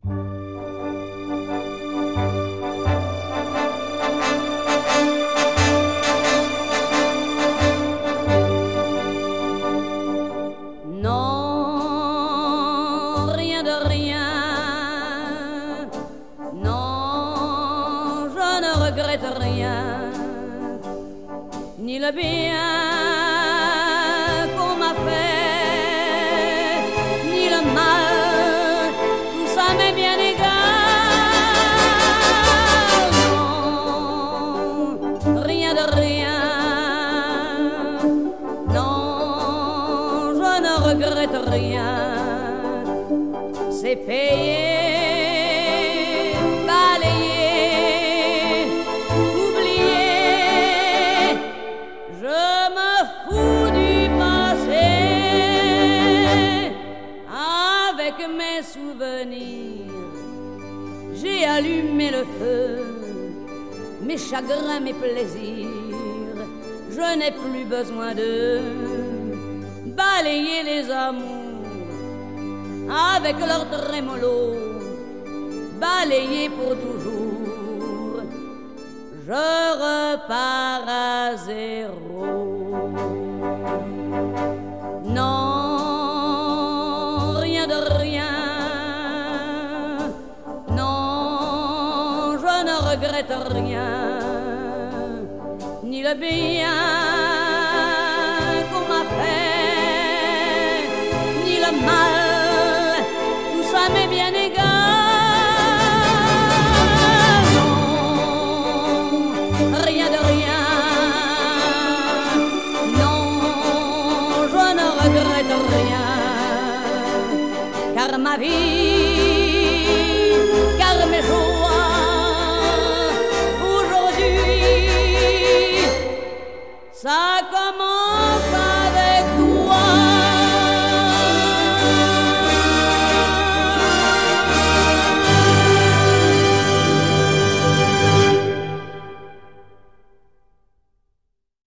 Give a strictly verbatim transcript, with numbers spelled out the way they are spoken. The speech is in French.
Ni le bien qu'on m'a fait, ni le mal, tout ça m'est bien égal. Non, rien de rien, non, je ne regrette rien. C'est payé. Mes souvenirs, j'ai allumé le feu, mes chagrins, mes plaisirs, je n'ai plus besoin de balayer les amours avec leur trémolo, balayer pour toujours, je repars à zéro. Non, de rien, non, je ne regrette rien, ni le bien qu'on m'a fait, ni le mal, tout ça m'est bien égal. Non, rien de rien, non, je ne regrette rien. Car ma vie